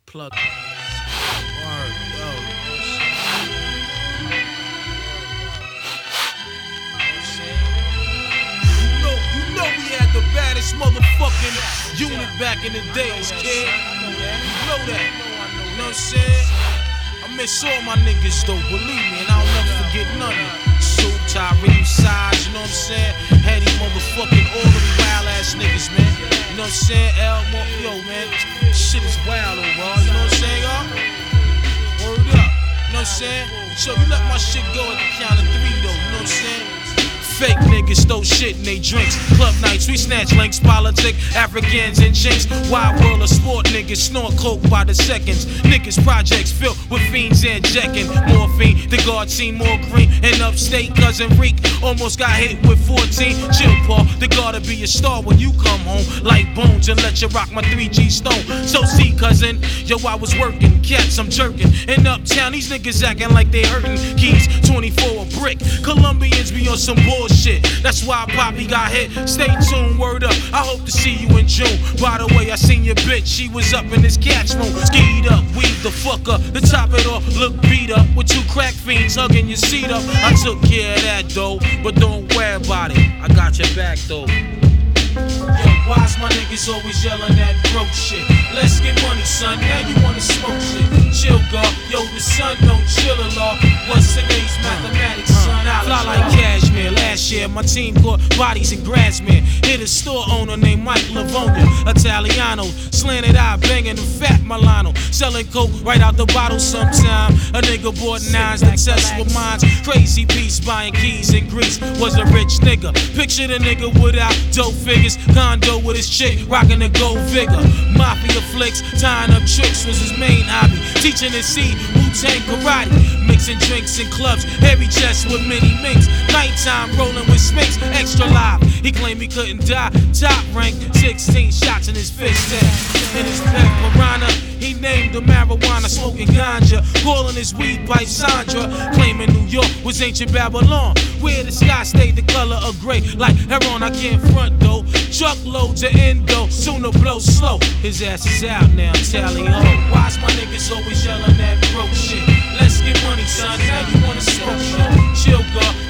Plug. Word, yo. You know we had the baddest motherfucking unit back in the days, kid. You know that. You know what I'm saying? I miss all my niggas though, believe me, and I'll never forget none of them. Sue, Tyree, Size, you know what I'm saying? Had these motherfucking all them wild ass niggas, man. You know what I'm saying? Yo, man, shit is wild overall, you know what I'm saying, y'all? Word up, you know what I'm saying? So you let my shit go at the count of 3 though, you know what I'm saying? Fake niggas throw shit in they drinks. Club nights, we snatch links, politic, Africans and jinx. Wild world of sport niggas snort coke by the seconds. Niggas projects filled with fiends and jacking. Morphine, the guard seen more green. And upstate, cousin Reek almost got hit with 14. Chill, Paul, the gotta be a star when you come home. Like bones and let you rock my 3G stone. So see, cousin, yo, I was working, cats, I'm jerking. In uptown, these niggas acting like they hurting. Keys, 24 a brick. Colombians be on some bullshit. That's why Poppy got hit. Stay tuned, word up. I hope to see you in June. By the way, I seen your bitch. She was up in this catch room. Skied up, weed the fuck up. To top it off, look beat up. With 2 crack fiends hugging your seat up. I took care of that though, but don't worry about it. I got your back though. Yo, why's my niggas always yelling that broke shit? Let's get money, son. Now you wanna smoke shit. Chill, girl. Yo, the sun don't chill a lot. What's today's mathematics, son? Fly like cashmere. Last year, my team caught bodies in Grassmere. Hit a store owner named Mike Lavonia. Italiano, slanted eye, banging the fat Milano. Selling coke right out the bottle sometime. A nigga bought 9s that test with mines. Crazy piece, buying keys in Greece. Was a rich nigga. Picture the nigga without dope figures. Condo with his chick, rocking the gold vigor. Mafia flicks, tying up tricks was his main hobby. Teaching his seed, Wu-Tang karate. Mixing drinks in clubs, heavy chest with many minks. Nighttime rolling with Sphinx, extra live. He claimed he couldn't die. Top rank, 16 shots in his fist. In his pet piranha, he named the marijuana, smoking ganja. Calling his weed pipe Sandra. Claiming New York was ancient Babylon, where the sky stayed the color of gray. Like heron, I can't front though. Truckloads of endo, sooner blow slow. His ass is out now, tally ho. Why's my niggas always yelling that broke shit? Let's get money, son. Now you wanna smoke shit. Chill, girl.